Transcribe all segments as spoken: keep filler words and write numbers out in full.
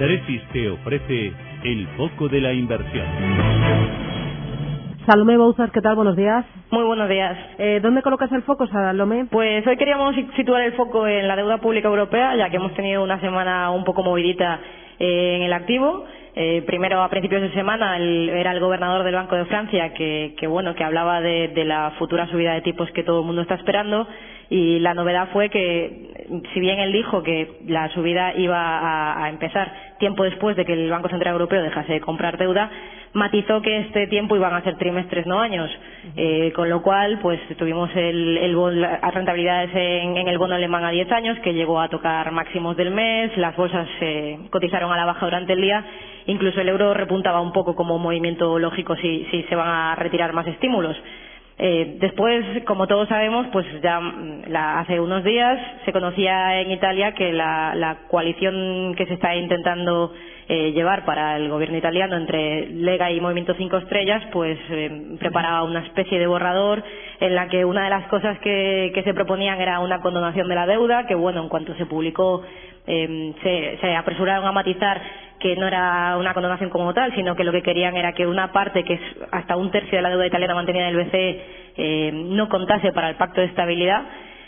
Tresis te ofrece el foco de la inversión. Salomé Bouzas, ¿qué tal? Buenos días. Muy buenos días. Eh, ¿Dónde colocas el foco, Salomé? Pues hoy queríamos situar el foco en la deuda pública europea, ya que hemos tenido una semana un poco movidita eh, en el activo. Eh, primero, a principios de semana, el, era el gobernador del Banco de Francia que, que bueno, que hablaba de, de la futura subida de tipos que todo el mundo está esperando, y la novedad fue que, si bien él dijo que la subida iba a, a empezar tiempo después de que el Banco Central Europeo dejase de comprar deuda, matizó que este tiempo iban a ser trimestres, no años, eh, con lo cual pues tuvimos el, el bon, las rentabilidades en, en el bono alemán a diez años, que llegó a tocar máximos del mes, las bolsas eh, cotizaron a la baja durante el día, incluso el euro repuntaba un poco como movimiento lógico si, si se van a retirar más estímulos. Eh, después, como todos sabemos, pues ya la, hace unos días se conocía en Italia que la, la coalición que se está intentando eh, llevar para el gobierno italiano entre Lega y Movimiento cinco Estrellas, pues eh, preparaba una especie de borrador en la que una de las cosas que, que se proponían era una condonación de la deuda, que bueno, en cuanto se publicó eh, se, se apresuraron a matizar que no era una condonación como tal, sino que lo que querían era que una parte, que es hasta un tercio de la deuda italiana mantenida en el B C E, eh, no contase para el pacto de estabilidad.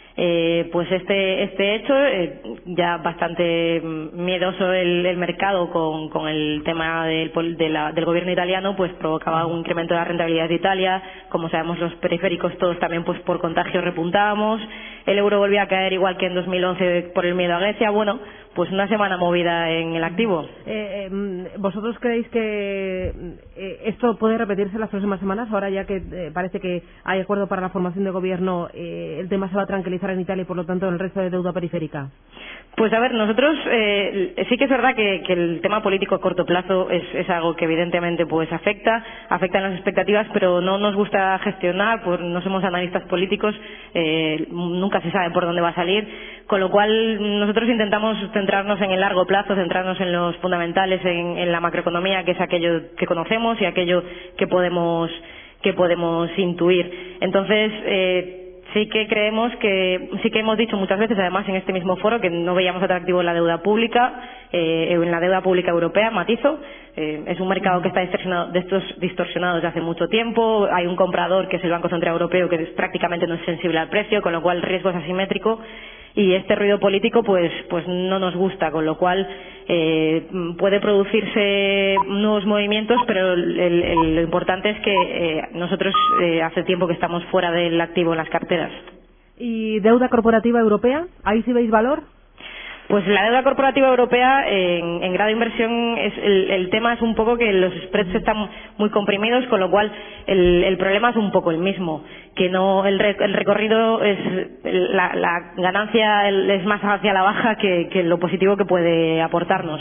Eh, pues este este hecho, eh, ya bastante miedoso el, el mercado con, con el tema del, de la, del gobierno italiano, pues provocaba un incremento de la rentabilidad de Italia. Como sabemos, los periféricos todos también pues por contagio repuntábamos, el euro volvía a caer igual que en dos mil once por el miedo a Grecia. Bueno, pues una semana movida en el activo. Eh, eh, ¿Vosotros creéis que eh, esto puede repetirse en las próximas semanas? Ahora ya que eh, parece que hay acuerdo para la formación de gobierno, eh, el tema se va a tranquilizar en Italia y por lo tanto en el resto de deuda periférica. Pues a ver, nosotros eh, sí que es verdad que, que el tema político a corto plazo es, es algo que evidentemente pues afecta, afecta en las expectativas, pero no nos gusta gestionar, pues no somos analistas políticos, eh, nunca se sabe por dónde va a salir, con lo cual nosotros intentamos centrarnos en el largo plazo, centrarnos en los fundamentales, en, en la macroeconomía, que es aquello que conocemos y aquello que podemos que podemos intuir. Entonces, eh, sí que creemos que, sí que hemos dicho muchas veces, además en este mismo foro, que no veíamos atractivo en la deuda pública, eh, en la deuda pública europea, matizo, eh, es un mercado que está distorsionado, de estos distorsionado desde hace mucho tiempo, hay un comprador que es el Banco Central Europeo que es, prácticamente no es sensible al precio, con lo cual el riesgo es asimétrico, y este ruido político pues pues no nos gusta, con lo cual eh, puede producirse nuevos movimientos, pero el, el, lo importante es que eh, nosotros eh, hace tiempo que estamos fuera del activo en las carteras. ¿Y deuda corporativa europea? ¿Ahí sí veis valor? Pues la deuda corporativa europea en, en grado de inversión, es el, el tema es un poco que los spreads están muy comprimidos, con lo cual el, el problema es un poco el mismo, que no el, re, el recorrido es la, la ganancia es más hacia la baja que, que lo positivo que puede aportarnos.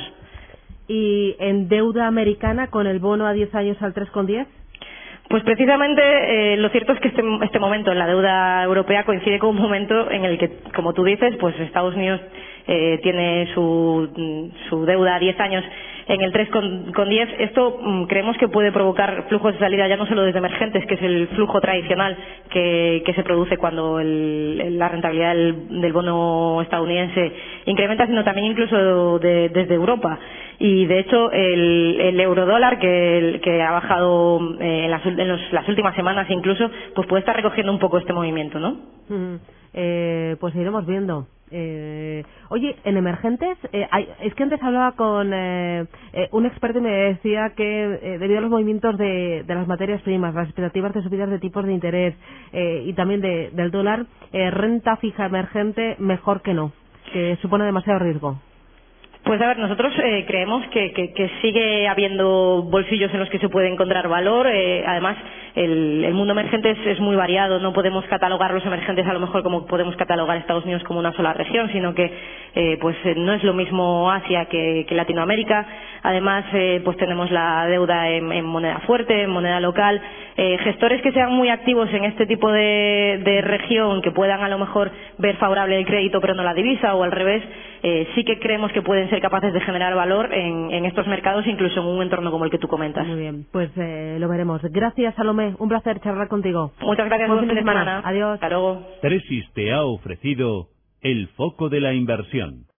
¿Y en deuda americana con el bono a diez años al tres coma diez? Pues precisamente eh, lo cierto es que este, este momento en la deuda europea coincide con un momento en el que, como tú dices, pues Estados Unidos eh, tiene su, su deuda a diez años en el tres coma diez. Esto mm, creemos que puede provocar flujos de salida ya no solo desde emergentes, que es el flujo tradicional que, que se produce cuando el, la rentabilidad del, del bono estadounidense incrementa, sino también incluso de, desde Europa. Y de hecho el, el eurodólar que, que ha bajado eh, en, las, en los, las últimas semanas incluso, pues puede estar recogiendo un poco este movimiento, ¿no? Mm, eh, pues iremos viendo. Eh, oye, en emergentes, eh, hay, es que antes hablaba con eh, eh, un experto y me decía que eh, debido a los movimientos de, de las materias primas, las expectativas de subidas de tipos de interés eh, y también de, del dólar, eh, renta fija emergente mejor que no, que supone demasiado riesgo. Pues a ver, nosotros eh, creemos que, que, que sigue habiendo bolsillos en los que se puede encontrar valor. Eh, además, el, el mundo emergente es, es muy variado. No podemos catalogar los emergentes a lo mejor como podemos catalogar Estados Unidos como una sola región, sino que eh, pues eh, no es lo mismo Asia que, que Latinoamérica. Además, eh, pues tenemos la deuda en, en moneda fuerte, en moneda local. Eh, gestores que sean muy activos en este tipo de, de región, que puedan a lo mejor ver favorable el crédito pero no la divisa, o al revés, eh, sí que creemos que pueden ser capaces de generar valor en, en estos mercados, incluso en un entorno como el que tú comentas. Muy bien, pues eh, lo veremos. Gracias, Salomé, un placer charlar contigo. Muchas gracias. Buen fin de semana. Adiós. Hasta luego. Tresis te ha ofrecido el foco de la inversión.